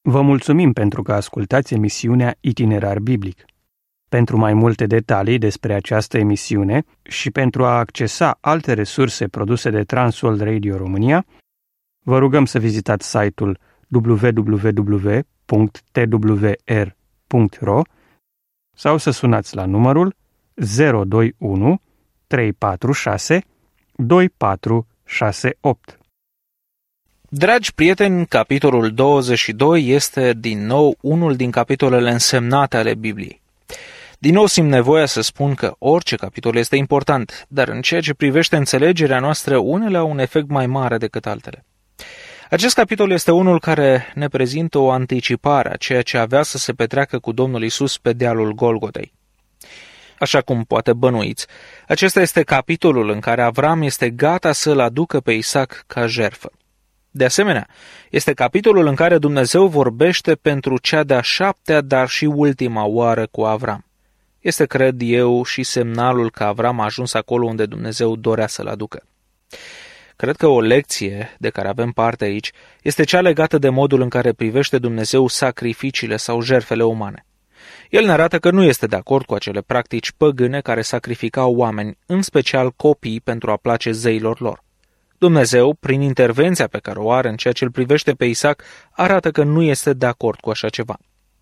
Vă mulțumim pentru că ascultați emisiunea Itinerar Biblic. Pentru mai multe detalii despre această emisiune și pentru a accesa alte resurse produse de Transworld Radio România, vă rugăm să vizitați site-ul www.twr.ro sau să sunați la numărul 021 346 2468. Dragi prieteni, capitolul 22 este din nou unul din capitolele însemnate ale Bibliei. Din nou simt nevoia să spun că orice capitol este important, dar în ceea ce privește înțelegerea noastră, unele au un efect mai mare decât altele. Acest capitol este unul care ne prezintă o anticipare a ceea ce avea să se petreacă cu Domnul Iisus pe dealul Golgotei. Așa cum poate bănuiți, acesta este capitolul în care Avram este gata să-l aducă pe Isaac ca jertfă. De asemenea, este capitolul în care Dumnezeu vorbește pentru cea de-a 7-a, dar și ultima oară cu Avram. Este, cred eu, și semnalul că Avram a ajuns acolo unde Dumnezeu dorea să-l aducă. Cred că o lecție de care avem parte aici este cea legată de modul în care privește Dumnezeu sacrificiile sau jertfele umane. El ne arată că nu este de acord cu acele practici păgâne care sacrificau oameni, în special copii, pentru a place zeilor lor. Dumnezeu, prin intervenția pe care o are în ceea ce îl privește pe Isaac, arată că nu este de acord cu așa ceva.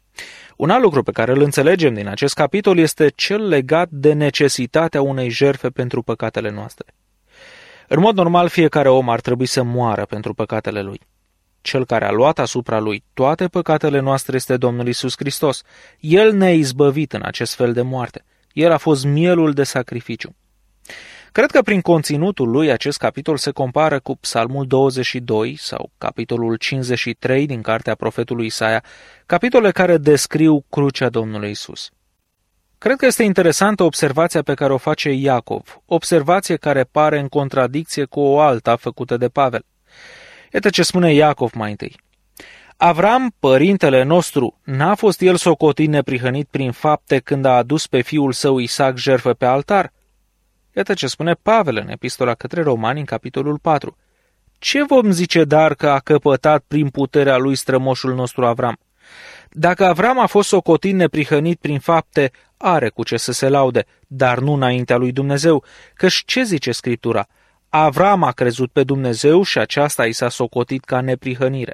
Un alt lucru pe care îl înțelegem din acest capitol este cel legat de necesitatea unei jertfe pentru păcatele noastre. În mod normal, fiecare om ar trebui să moară pentru păcatele lui. Cel care a luat asupra lui toate păcatele noastre este Domnul Iisus Hristos. El ne-a izbăvit în acest fel de moarte. El a fost mielul de sacrificiu. Cred că prin conținutul lui acest capitol se compară cu Psalmul 22 sau capitolul 53 din cartea profetului Isaia, capitole care descriu crucea Domnului Isus. Cred că este interesantă observația pe care o face Iacov, observație care pare în contradicție cu o alta făcută de Pavel. Iată ce spune Iacov mai întâi. Avram, părintele nostru, n-a fost el socotit neprihănit prin fapte când a adus pe fiul său Isaac jertfă pe altar? Iată ce spune Pavel în epistola către Romani, în capitolul 4. Ce vom zice dar că a căpătat prin puterea lui strămoșul nostru Avram? Dacă Avram a fost socotit neprihănit prin fapte, are cu ce să se laude, dar nu înaintea lui Dumnezeu, căci ce zice Scriptura? Avram a crezut pe Dumnezeu și aceasta i s-a socotit ca neprihănire.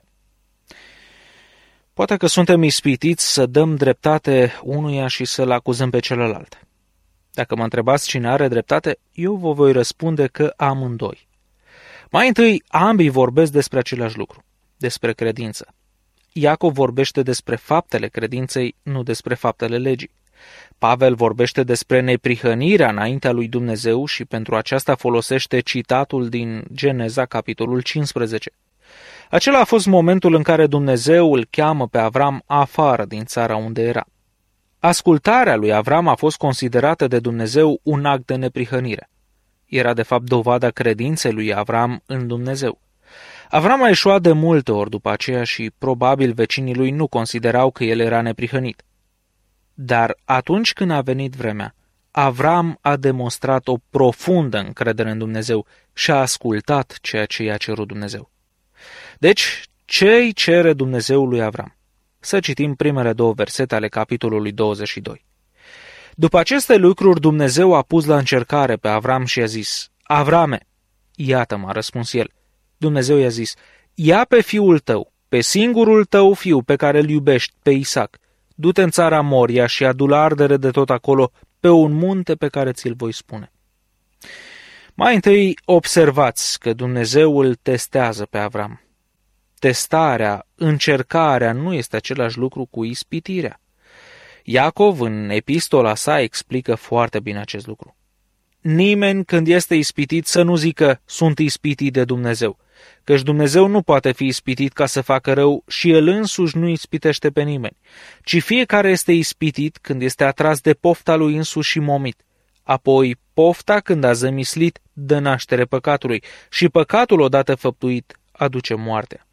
Poate că suntem ispitiți să dăm dreptate unuia și să-l acuzăm pe celălalt. Dacă mă întrebați cine are dreptate, eu vă voi răspunde că amândoi. Mai întâi, ambii vorbesc despre același lucru, despre credință. Iacov vorbește despre faptele credinței, nu despre faptele legii. Pavel vorbește despre neprihănirea înaintea lui Dumnezeu și pentru aceasta folosește citatul din Geneza, capitolul 15. Acela a fost momentul în care Dumnezeu îl cheamă pe Avram afară din țara unde era. Ascultarea lui Avram a fost considerată de Dumnezeu un act de neprihănire. Era de fapt dovada credinței lui Avram în Dumnezeu. Avram a eșuat de multe ori după aceea și probabil vecinii lui nu considerau că el era neprihănit. Dar atunci când a venit vremea, Avram a demonstrat o profundă încredere în Dumnezeu și a ascultat ceea ce i-a cerut Dumnezeu. Deci, ce îi cere Dumnezeu lui Avram? Să citim primele două versete ale capitolului 22. După aceste lucruri, Dumnezeu a pus la încercare pe Avram și i-a zis, Avrame, iată-mă, a răspuns el. Dumnezeu i-a zis, ia pe fiul tău, pe singurul tău fiu pe care îl iubești, pe Isaac, du-te în țara Moria și adu la ardere de tot acolo pe un munte pe care ți-l voi spune. Mai întâi observați că Dumnezeu îl testează pe Avram. Testarea, încercarea nu este același lucru cu ispitirea. Iacov în epistola sa explică foarte bine acest lucru. Nimeni când este ispitit să nu zică sunt ispitit de Dumnezeu, căci Dumnezeu nu poate fi ispitit ca să facă rău și El însuși nu ispitește pe nimeni, ci fiecare este ispitit când este atras de pofta lui însuși și momit. Apoi pofta, când a zămislit, dă naștere păcatului și păcatul odată făptuit aduce moartea.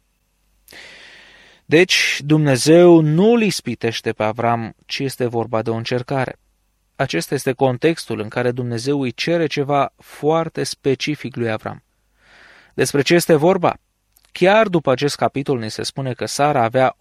Deci Dumnezeu nu îl ispitește pe Avram, ci este vorba de o încercare. Acesta este contextul în care Dumnezeu îi cere ceva foarte specific lui Avram. Despre ce este vorba? Chiar după acest capitol ne se spune că Sara avea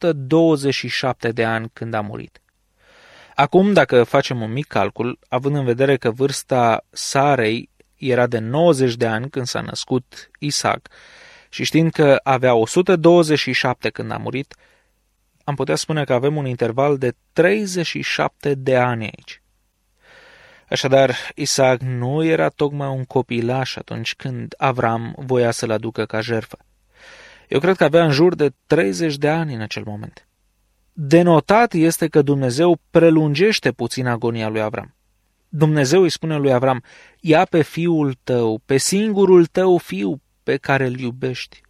127 de ani când a murit. Acum, dacă facem un mic calcul, având în vedere că vârsta Sarei era de 90 de ani când s-a născut Isaac și știind că avea 127 când a murit, am putea spune că avem un interval de 37 de ani aici. Așadar, Isaac nu era tocmai un copilaș atunci când Avram voia să-l aducă ca jertfă. Eu cred că avea în jur de 30 de ani în acel moment. Denotat este că Dumnezeu prelungește puțin agonia lui Avram. Dumnezeu îi spune lui Avram: ia pe fiul tău, pe singurul tău fiu pe care îl iubești.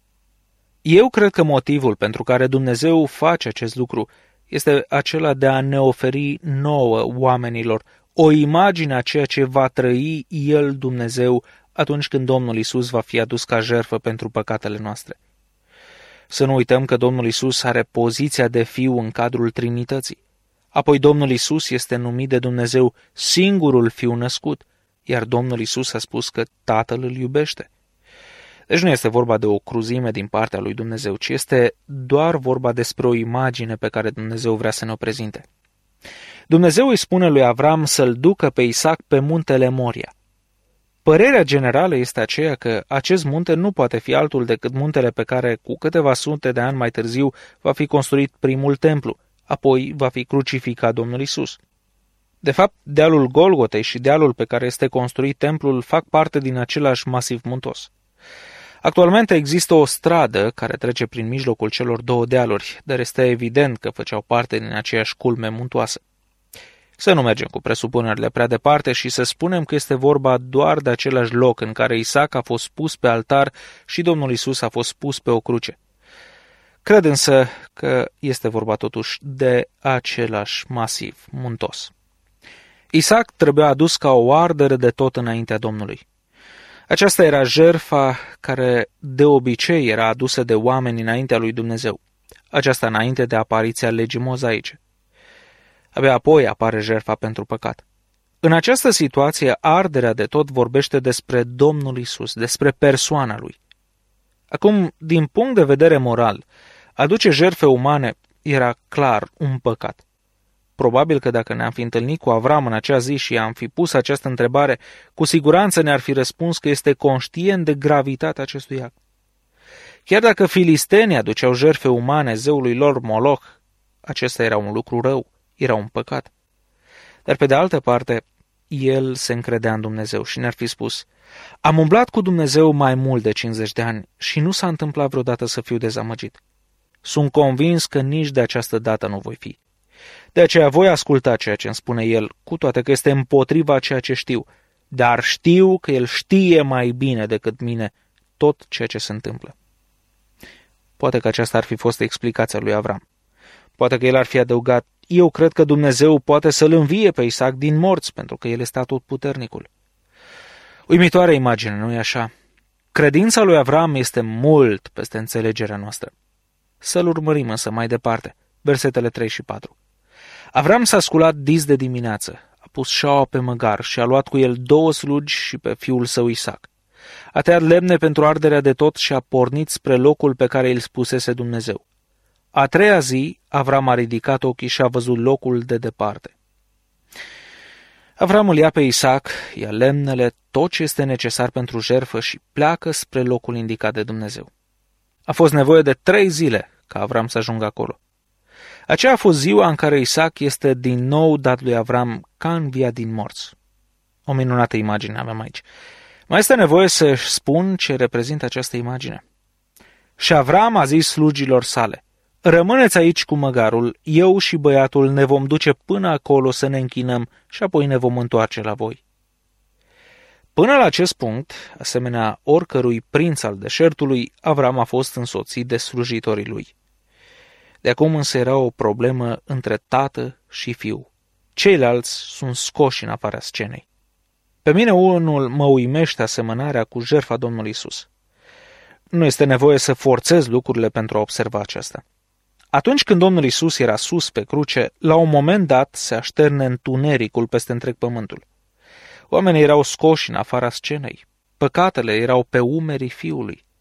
Eu cred că motivul pentru care Dumnezeu face acest lucru este acela de a ne oferi nouă, oamenilor, o imagine a ceea ce va trăi El, Dumnezeu, atunci când Domnul Iisus va fi adus ca jertfă pentru păcatele noastre. Să nu uităm că Domnul Iisus are poziția de fiu în cadrul Trinității. Apoi Domnul Iisus este numit de Dumnezeu singurul fiu născut, iar Domnul Iisus a spus că Tatăl îl iubește. Deci nu este vorba de o cruzime din partea lui Dumnezeu, ci este doar vorba despre o imagine pe care Dumnezeu vrea să ne o prezinte. Dumnezeu îi spune lui Avram să-l ducă pe Isaac pe muntele Moria. Părerea generală este aceea că acest munte nu poate fi altul decât muntele pe care, cu câteva sute de ani mai târziu, va fi construit primul templu, apoi va fi crucificat Domnul Iisus. De fapt, dealul Golgotei și dealul pe care este construit templul fac parte din același masiv muntos. Actualmente există o stradă care trece prin mijlocul celor două dealuri, dar este evident că făceau parte din aceeași culme muntoasă. Să nu mergem cu presupunerile prea departe și să spunem că este vorba doar de același loc în care Isaac a fost pus pe altar și Domnul Iisus a fost pus pe o cruce. Cred însă că este vorba totuși de același masiv muntos. Isaac trebuia adus ca o ardere de tot înaintea Domnului. Aceasta era jertfa care de obicei era adusă de oameni înaintea lui Dumnezeu. Aceasta înainte de apariția legii mozaice. Abia apoi apare jertfa pentru păcat. În această situație, arderea de tot vorbește despre Domnul Iisus, despre persoana lui. Acum, din punct de vedere moral, aduce jertfe umane era clar un păcat. Probabil că dacă ne-am fi întâlnit cu Avram în acea zi și i-am fi pus această întrebare, cu siguranță ne-ar fi răspuns că este conștient de gravitatea acestui act. Chiar dacă filistenii aduceau jertfe umane zeului lor Moloch, acesta era un lucru rău, era un păcat. Dar pe de altă parte, el se încredea în Dumnezeu și ne-ar fi spus: am umblat cu Dumnezeu mai mult de 50 de ani și nu s-a întâmplat vreodată să fiu dezamăgit. Sunt convins că nici de această dată nu voi fi. De aceea voi asculta ceea ce îmi spune el, cu toate că este împotriva ceea ce știu, dar știu că el știe mai bine decât mine tot ceea ce se întâmplă. Poate că aceasta ar fi fost explicația lui Avram. Poate că el ar fi adăugat: eu cred că Dumnezeu poate să-l învie pe Isaac din morți, pentru că el este atotputernicul. Uimitoare imagine, nu-i așa? Credința lui Avram este mult peste înțelegerea noastră. Să-l urmărim însă mai departe, versetele 3 și 4. Avram s-a sculat dis de dimineață, a pus șaua pe măgar și a luat cu el 2 slugi și pe fiul său Isaac. A tăiat lemne pentru arderea de tot și a pornit spre locul pe care îl spusese Dumnezeu. A 3-a zi, Avram a ridicat ochii și a văzut locul de departe. Avram îl ia pe Isaac, ia lemnele, tot ce este necesar pentru jertfă și pleacă spre locul indicat de Dumnezeu. A fost nevoie de 3 zile ca Avram să ajungă acolo. Aceea a fost ziua în care Isaac este din nou dat lui Avram ca înviat din morți. O minunată imagine avem aici. Mai este nevoie să-și spun ce reprezintă această imagine. Și Avram a zis slugilor sale: rămâneți aici cu măgarul, eu și băiatul ne vom duce până acolo să ne închinăm și apoi ne vom întoarce la voi. Până la acest punct, asemenea oricărui prinț al deșertului, Avram a fost însoțit de slujitorii lui. De acum însă era o problemă între tată și fiu. Ceilalți sunt scoși în afara scenei. Pe mine unul mă uimește asemănarea cu jertfa Domnului Iisus. Nu este nevoie să forțez lucrurile pentru a observa aceasta. Atunci când Domnul Iisus era sus pe cruce, la un moment dat se așterne întunericul peste întreg pământul. Oamenii erau scoși în afara scenei. Păcatele erau pe umerii fiului.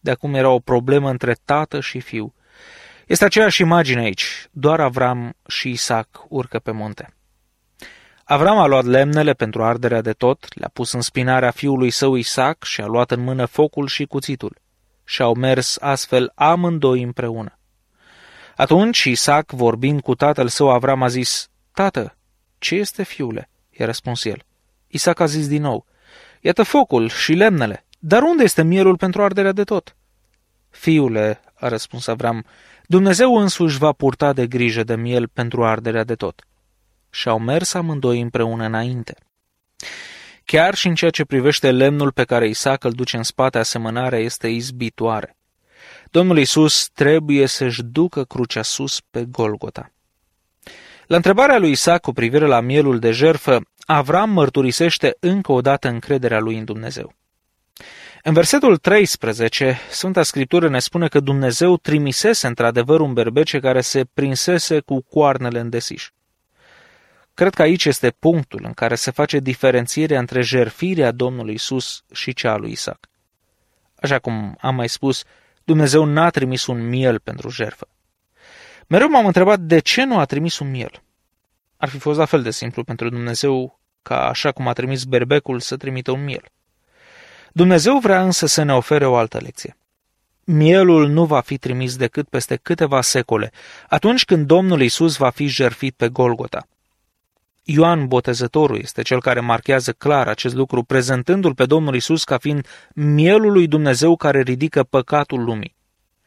De acum era o problemă între tată și fiu. Este aceeași imagine aici, doar Avram și Isaac urcă pe munte. Avram a luat lemnele pentru arderea de tot, le-a pus în spinarea fiului său Isaac și a luat în mână focul și cuțitul. Și au mers astfel amândoi împreună. Atunci Isaac, vorbind cu tatăl său Avram, a zis: Tată, ce este, fiule? I-a răspuns el. Isaac a zis din nou: Iată focul și lemnele, dar unde este mielul pentru arderea de tot? Fiule, a răspuns Avram, Dumnezeu însuși va purta de grijă de miel pentru arderea de tot. Și au mers amândoi împreună înainte. Chiar și în ceea ce privește lemnul pe care Isaac îl duce în spate, asemănarea este izbitoare. Domnul Iisus trebuie să-și ducă crucea sus pe Golgota. La întrebarea lui Isaac cu privire la mielul de jertfă, Avram mărturisește încă o dată încrederea lui în Dumnezeu. În versetul 13, Sfânta Scriptură ne spune că Dumnezeu trimisese într-adevăr un berbece care se prinsese cu coarnele în desiș. Cred că aici este punctul în care se face diferențierea între jertfirea Domnului Iisus și cea a lui Isaac. Așa cum am mai spus, Dumnezeu n-a trimis un miel pentru jertfă. Mereu m-am întrebat de ce nu a trimis un miel. Ar fi fost la fel de simplu pentru Dumnezeu ca așa cum a trimis berbecul să trimită un miel. Dumnezeu vrea însă să ne ofere o altă lecție. Mielul nu va fi trimis decât peste câteva secole, atunci când Domnul Iisus va fi jertfit pe Golgota. Ioan Botezătorul este cel care marchează clar acest lucru, prezentându-l pe Domnul Iisus ca fiind mielul lui Dumnezeu care ridică păcatul lumii.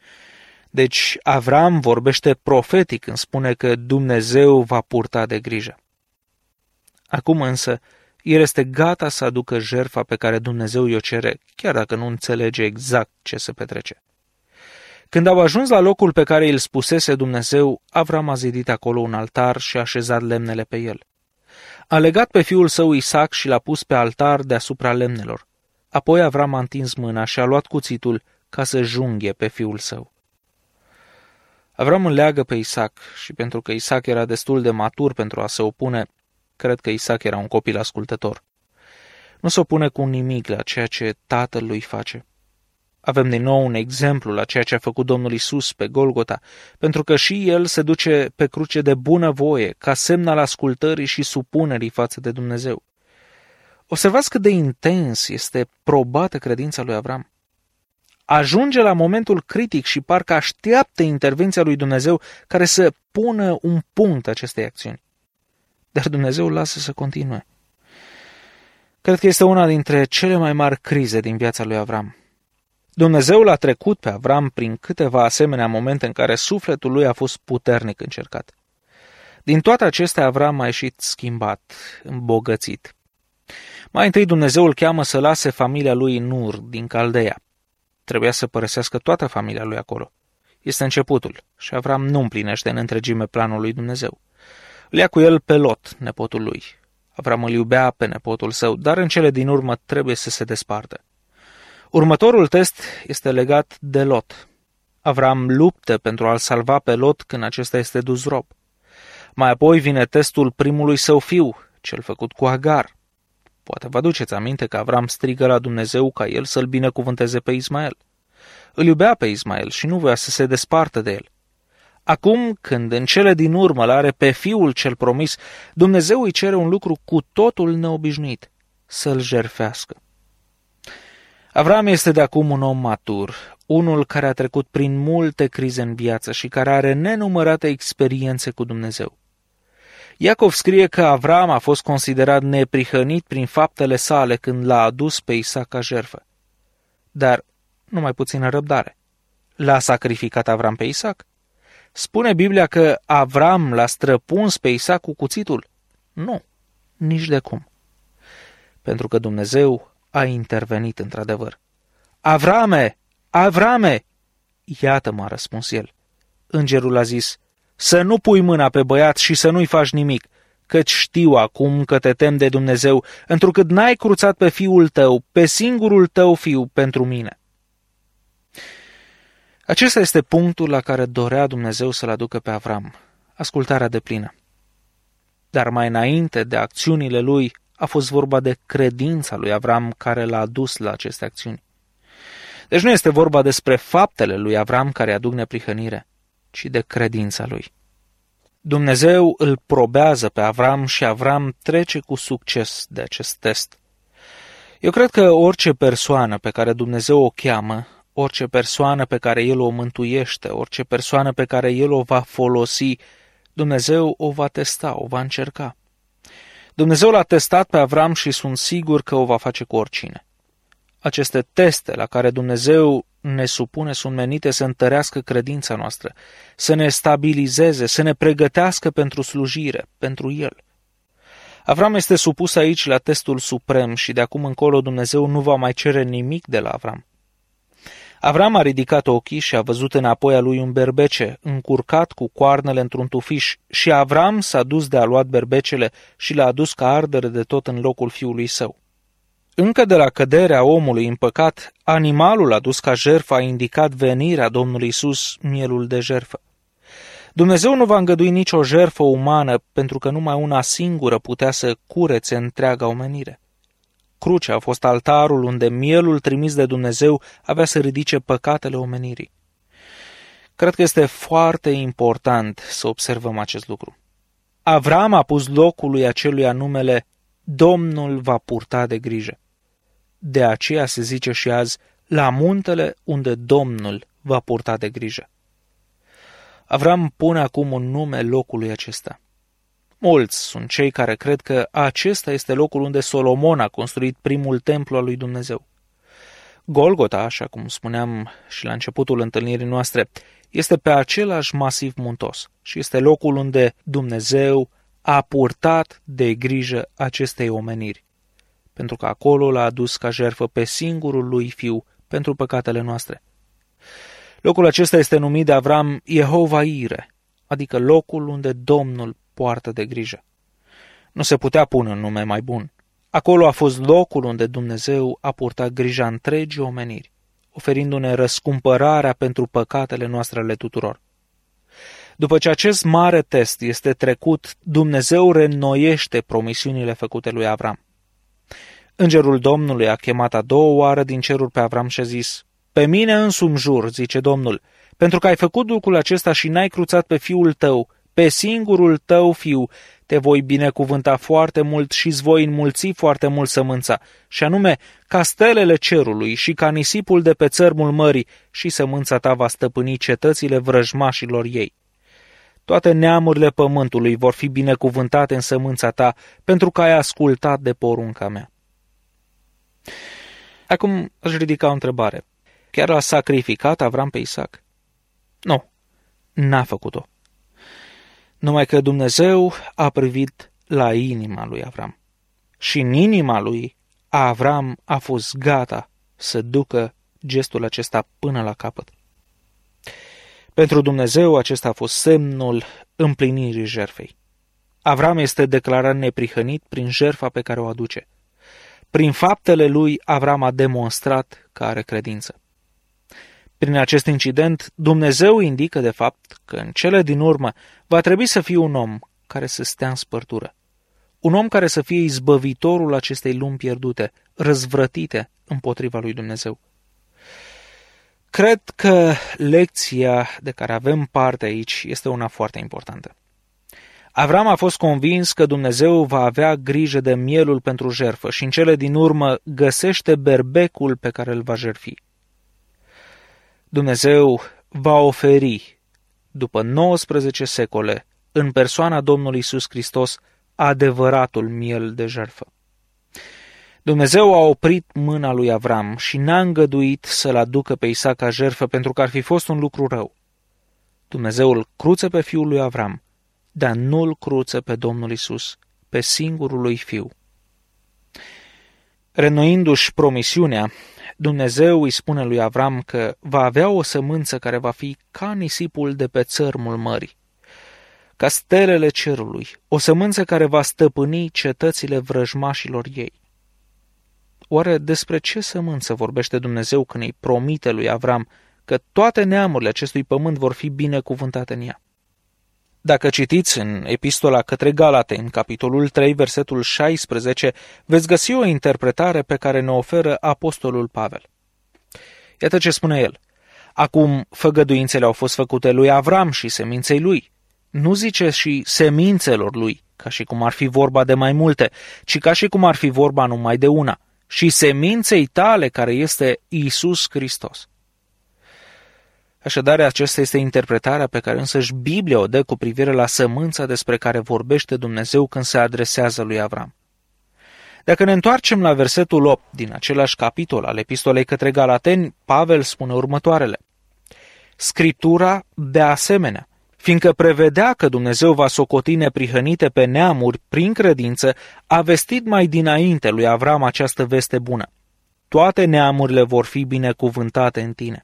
Deci Avram vorbește profetic când spune că Dumnezeu va purta de grijă. Acum însă, el este gata să aducă jertfa pe care Dumnezeu i-o cere, chiar dacă nu înțelege exact ce se petrece. Când au ajuns la locul pe care îl spusese Dumnezeu, Avram a zidit acolo un altar și a așezat lemnele pe el. A legat pe fiul său Isaac și l-a pus pe altar deasupra lemnelor. Apoi Avram a întins mâna și a luat cuțitul ca să junghe pe fiul său. Avram îl leagă pe Isaac și pentru că Isaac era destul de matur pentru a se opune, cred că Isaac era un copil ascultător. Nu se opune cu nimic la ceea ce tatăl lui face. Avem din nou un exemplu la ceea ce a făcut Domnul Iisus pe Golgota, pentru că și el se duce pe cruce de bunăvoie, ca semn al ascultării și supunerii față de Dumnezeu. Observați cât de intens este probată credința lui Avram. Ajunge la momentul critic și parcă așteaptă intervenția lui Dumnezeu care să pună un punct acestei acțiuni. Dar Dumnezeu îl lasă să continue. Cred că este una dintre cele mai mari crize din viața lui Avram. Dumnezeu l-a trecut pe Avram prin câteva asemenea momente în care sufletul lui a fost puternic încercat. Din toate acestea, Avram a ieșit schimbat, îmbogățit. Mai întâi Dumnezeu îl cheamă să lase familia lui în Ur, din Caldeia. Trebuia să părăsească toată familia lui acolo. Este începutul și Avram nu împlinește în întregime planul lui Dumnezeu. Îl ia cu el pe Lot, nepotul lui. Avram îl iubea pe nepotul său, dar în cele din urmă trebuie să se despartă. Următorul test este legat de Lot. Avram luptă pentru a-l salva pe Lot când acesta este dus rob. Mai apoi vine testul primului său fiu, cel făcut cu Agar. Poate vă aduceți aminte că Avram strigă la Dumnezeu ca el să-l binecuvânteze pe Ismael. Îl iubea pe Ismael și nu voia să se despartă de el. Acum, când în cele din urmă l-are pe fiul cel promis, Dumnezeu îi cere un lucru cu totul neobișnuit, să-l jertfească. Avram este de acum un om matur, unul care a trecut prin multe crize în viață și care are nenumărate experiențe cu Dumnezeu. Iacov scrie că Avram a fost considerat neprihănit prin faptele sale când l-a adus pe Isaac ca jertfă. Dar numai puțină răbdare. L-a sacrificat Avram pe Isaac? Spune Biblia că Avram l-a străpuns pe Isaac cu cuțitul? Nu, nici de cum. Pentru că Dumnezeu a intervenit într-adevăr. Avrame! Avrame! Iată-mă, a răspuns el. Îngerul a zis, să nu pui mâna pe băiat și să nu-i faci nimic, căci știu acum că te tem de Dumnezeu, întrucât n-ai cruțat pe fiul tău, pe singurul tău fiu, pentru mine. Acesta este punctul la care dorea Dumnezeu să-l aducă pe Avram, ascultarea deplină. Dar mai înainte de acțiunile lui, a fost vorba de credința lui Avram care l-a dus la aceste acțiuni. Deci nu este vorba despre faptele lui Avram care aduc neprihănire, ci de credința lui. Dumnezeu îl probează pe Avram și Avram trece cu succes de acest test. Eu cred că orice persoană pe care Dumnezeu o cheamă, orice persoană pe care El o mântuiește, orice persoană pe care El o va folosi, Dumnezeu o va testa, o va încerca. Dumnezeu l-a testat pe Avram și sunt sigur că o va face cu oricine. Aceste teste la care Dumnezeu ne supune sunt menite să întărească credința noastră, să ne stabilizeze, să ne pregătească pentru slujire, pentru El. Avram este supus aici la testul suprem și de acum încolo Dumnezeu nu va mai cere nimic de la Avram. Avram a ridicat ochii și a văzut înapoi a lui un berbece, încurcat cu coarnele într-un tufiș, și Avram s-a dus de a luat berbecele și l-a adus ca ardere de tot în locul fiului său. Încă de la căderea omului în păcat, animalul adus ca jertfă a indicat venirea Domnului Iisus, mielul de jertfă. Dumnezeu nu va îngădui nicio jertfă umană, pentru că numai una singură putea să curețe întreaga omenire. Crucea a fost altarul unde mielul trimis de Dumnezeu avea să ridice păcatele omenirii. Cred că este foarte important să observăm acest lucru. Avram a pus locului aceluia numele Domnul va purta de grijă. De aceea se zice și azi, la muntele unde Domnul va purta de grijă. Avram pune acum un nume locului acesta. Mulți sunt cei care cred că acesta este locul unde Solomon a construit primul templu al lui Dumnezeu. Golgota, așa cum spuneam și la începutul întâlnirii noastre, este pe același masiv muntos și este locul unde Dumnezeu a purtat de grijă acestei omeniri, pentru că acolo l-a adus ca jertfă pe singurul lui fiu pentru păcatele noastre. Locul acesta este numit de Avram Jehova Ire, adică locul unde Domnul poartă de grijă. Nu se putea pune un nume mai bun. Acolo a fost locul unde Dumnezeu a purtat grija întregii omeniri, oferindu-ne răscumpărarea pentru păcatele noastre ale tuturor. După ce acest mare test este trecut, Dumnezeu reînnoiește promisiunile făcute lui Avram. Îngerul Domnului a chemat a doua oară din ceruri pe Avram și a zis: Pe mine însumi jur, zice Domnul, pentru că ai făcut lucrul acesta și n-ai cruțat pe fiul tău, pe singurul tău fiu, te voi binecuvânta foarte mult și îți voi înmulți foarte mult sămânța, și anume ca stelele cerului și ca nisipul de pe țărmul mării, și sămânța ta va stăpâni cetățile vrăjmașilor ei. Toate neamurile pământului vor fi binecuvântate în sămânța ta, pentru că ai ascultat de porunca mea. Acum aș ridica o întrebare. Chiar a sacrificat Avram pe Isaac? Nu, n-a făcut-o. Numai că Dumnezeu a privit la inima lui Avram. Și în inima lui, Avram a fost gata să ducă gestul acesta până la capăt. Pentru Dumnezeu acesta a fost semnul împlinirii jertfei. Avram este declarat neprihănit prin jertfa pe care o aduce. Prin faptele lui, Avram a demonstrat că are credință. Prin acest incident, Dumnezeu indică de fapt că în cele din urmă va trebui să fie un om care să stea în spărtură. Un om care să fie izbăvitorul acestei lumi pierdute, răzvrătite împotriva lui Dumnezeu. Cred că lecția de care avem parte aici este una foarte importantă. Avram a fost convins că Dumnezeu va avea grijă de mielul pentru jertfă și în cele din urmă găsește berbecul pe care îl va jertfi. Dumnezeu va oferi, după 19 secole, în persoana Domnului Iisus Hristos, adevăratul miel de jertfă. Dumnezeu a oprit mâna lui Avram și n-a îngăduit să-l aducă pe Isaac ca jertfă pentru că ar fi fost un lucru rău. Dumnezeu îl cruță pe fiul lui Avram, dar nu-l cruță pe Domnul Iisus, pe singurul lui fiu. Reînnoindu-și promisiunea, Dumnezeu îi spune lui Avram că va avea o sămânță care va fi ca nisipul de pe țărmul mării, ca stelele cerului, o sămânță care va stăpâni cetățile vrăjmașilor ei. Oare despre ce sămânță vorbește Dumnezeu când îi promite lui Avram că toate neamurile acestui pământ vor fi binecuvântate în ea? Dacă citiți în epistola către Galateni, capitolul 3, versetul 16, veți găsi o interpretare pe care ne oferă apostolul Pavel. Iată ce spune el. Acum făgăduințele au fost făcute lui Avram și seminței lui. Nu zice și semințelor lui, ca și cum ar fi vorba de mai multe, ci ca și cum ar fi vorba numai de una, și seminței tale, care este Iisus Hristos. Așadar, aceasta este interpretarea pe care însăși Biblia o dă cu privire la sămânța despre care vorbește Dumnezeu când se adresează lui Avram. Dacă ne întoarcem la versetul 8 din același capitol al epistolei către Galateni, Pavel spune următoarele. Scriptura, de asemenea, fiindcă prevedea că Dumnezeu va socoti neprihănite pe neamuri prin credință, a vestit mai dinainte lui Avram această veste bună. Toate neamurile vor fi binecuvântate în tine.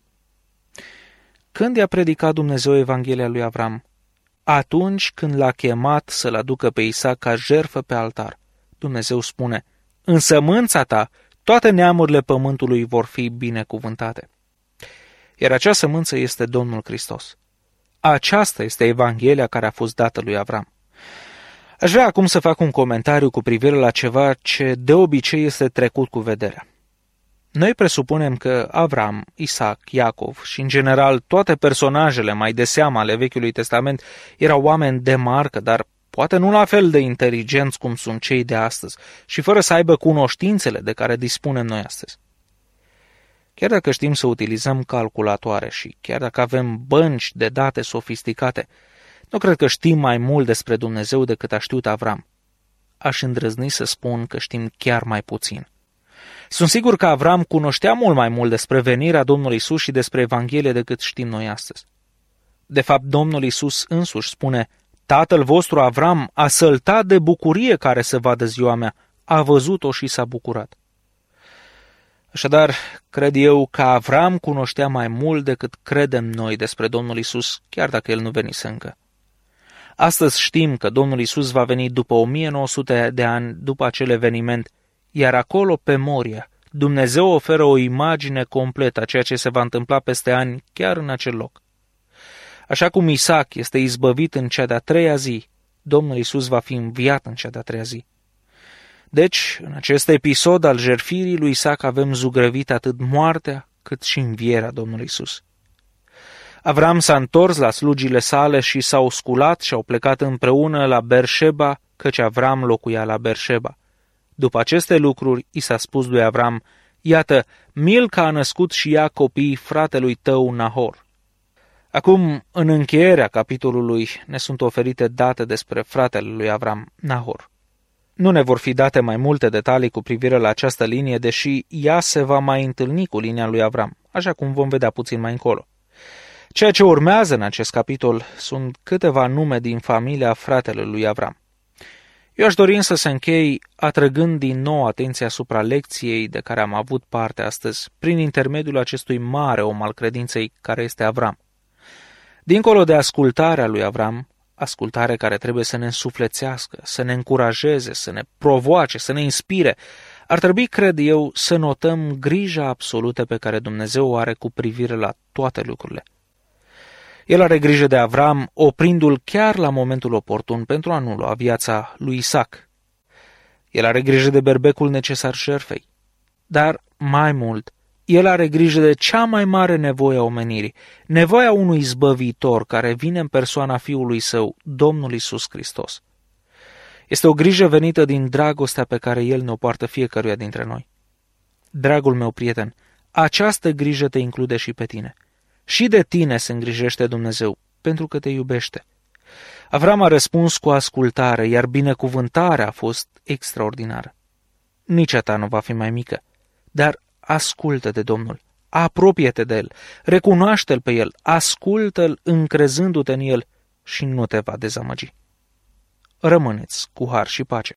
Când i-a predicat Dumnezeu Evanghelia lui Avram? Atunci când l-a chemat să-l aducă pe Isaac ca jertfă pe altar. Dumnezeu spune, în sămânța ta toate neamurile pământului vor fi binecuvântate. Iar acea sămânță este Domnul Hristos. Aceasta este Evanghelia care a fost dată lui Avram. Aș vrea acum să fac un comentariu cu privire la ceva ce de obicei este trecut cu vederea. Noi presupunem că Avram, Isaac, Iacov și în general toate personajele mai de seamă ale Vechiului Testament erau oameni de marcă, dar poate nu la fel de inteligenți cum sunt cei de astăzi și fără să aibă cunoștințele de care dispunem noi astăzi. Chiar dacă știm să utilizăm calculatoare și chiar dacă avem bănci de date sofisticate, nu cred că știm mai mult despre Dumnezeu decât a știut Avram. Aș îndrăzni să spun că știm chiar mai puțin. Sunt sigur că Avram cunoștea mult mai mult despre venirea Domnului Isus și despre Evanghelie decât știm noi astăzi. De fapt, Domnul Isus însuși spune, tatăl vostru Avram a săltat de bucurie care să vadă ziua mea, a văzut-o și s-a bucurat. Așadar, cred eu că Avram cunoștea mai mult decât credem noi despre Domnul Isus, chiar dacă el nu venise încă. Astăzi știm că Domnul Isus va veni după 1900 de ani după acel eveniment, iar acolo, pe Moria, Dumnezeu oferă o imagine completă a ceea ce se va întâmpla peste ani chiar în acel loc. Așa cum Isaac este izbăvit în cea de-a treia zi, Domnul Isus va fi înviat în cea de-a treia zi. Deci, în acest episod al jertfirii lui Isaac avem zugrăvit atât moartea cât și învierea Domnului Isus. Avram s-a întors la slugile sale și s-au sculat și au plecat împreună la Berșeba, căci Avram locuia la Berșeba. După aceste lucruri, i s-a spus lui Avram, iată, Milca a născut și ea copiii fratelui tău Nahor. Acum, în încheierea capitolului, ne sunt oferite date despre fratele lui Avram, Nahor. Nu ne vor fi date mai multe detalii cu privire la această linie, deși ea se va mai întâlni cu linia lui Avram, așa cum vom vedea puțin mai încolo. Ceea ce urmează în acest capitol sunt câteva nume din familia fratelui lui Avram. Eu aș dori însă să închei atrăgând din nou atenția asupra lecției de care am avut parte astăzi, prin intermediul acestui mare om al credinței care este Avram. Dincolo de ascultarea lui Avram, ascultare care trebuie să ne însuflețească, să ne încurajeze, să ne provoace, să ne inspire, ar trebui, cred eu, să notăm grija absolută pe care Dumnezeu o are cu privire la toate lucrurile. El are grijă de Avram, oprindu-l chiar la momentul oportun pentru a nu lua viața lui Isaac. El are grijă de berbecul necesar jertfei. Dar, mai mult, el are grijă de cea mai mare nevoie a omenirii, nevoia unui izbăvitor care vine în persoana Fiului Său, Domnul Isus Hristos. Este o grijă venită din dragostea pe care El ne-o poartă fiecăruia dintre noi. Dragul meu prieten, această grijă te include și pe tine. Și de tine se îngrijește Dumnezeu, pentru că te iubește. Avram a răspuns cu ascultare, iar binecuvântarea a fost extraordinară. Nici a ta nu va fi mai mică, dar ascultă de Domnul, apropie-te de El, recunoaște-L pe El, ascultă-L încrezându-te în El și nu te va dezamăgi. Rămâneți cu har și pace.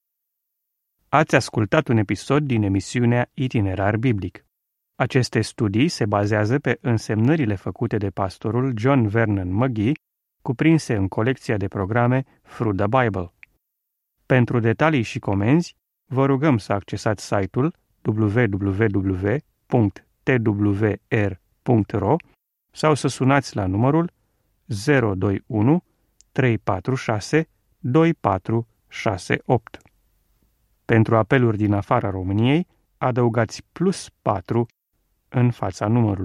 Ați ascultat un episod din emisiunea Itinerar Biblic. Aceste studii se bazează pe însemnările făcute de pastorul John Vernon McGee, cuprinse în colecția de programe Through the Bible. Pentru detalii și comenzi, vă rugăm să accesați site-ul www.twr.ro sau să sunați la numărul 021 346 2468. Pentru apeluri din afara României, adăugați +4 în fața numărului.